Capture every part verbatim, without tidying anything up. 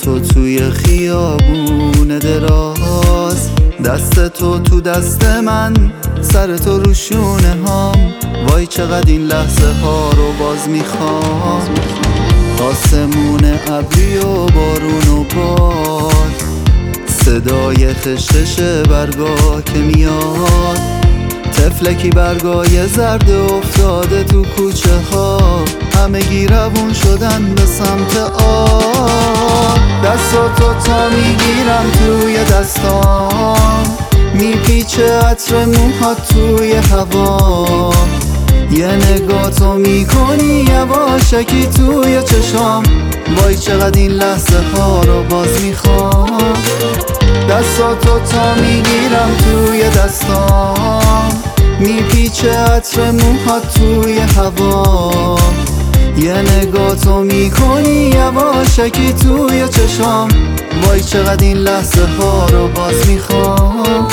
تو توی خیابون دراز، دست تو تو دست من، سر تو رو شونه هام. وای چقدر این لحظه ها رو باز میخوام. آسمون ابری و بارون و باد، صدای خشخش برگا که میاد. طفلکی برگای زرد افتاده تو کوچه ها، همه گیرمون شدن به سمت آب. دستاتو تا میگیرم توی دستام، میپیچه عطر موهات توی هوا. یه نگاه تو میکنی یواشکی توی چشام. وای چقدر این لحظه ها رو باز میخوام. دستاتو تا میگیرم توی دستام، میپیچه عطر موهات توی هوا. یه نگاه تو میکنی یواشکی توی چشام. وای چقدر این لحظه ها رو باز میخوام.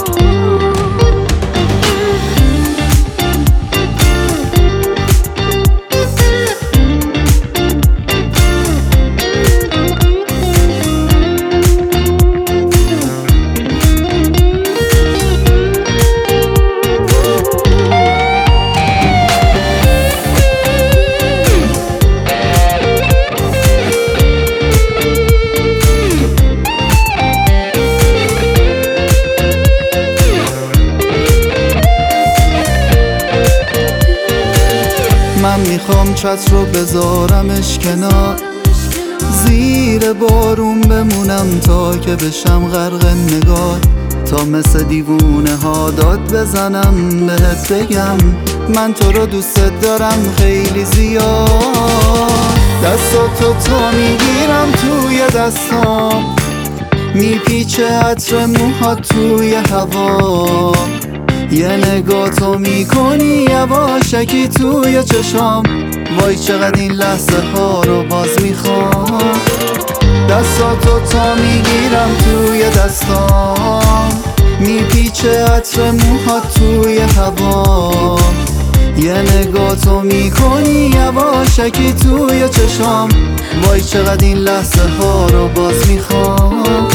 من میخوام چتر رو بذارمش کنار، زیر بارون بمونم تا که بشم غرق نگاه. تا مثل دیوونه ها داد بزنم بهت بگم من تو رو دوست دارم خیلی زیاد. دستاتو تا میگیرم توی دستام، میپیچه عطر موهات توی هوا. یه نگاه تو میکنی یواشکی توی چشام. وای چقدر این لحظه ها رو باز میخوام. دستاتو تا میگیرم توی دستام، میپیچه عطر موهات توی هوا. یه نگاه تو میکنی یواشکی توی چشام. وای چقدر این لحظه ها رو باز میخوام.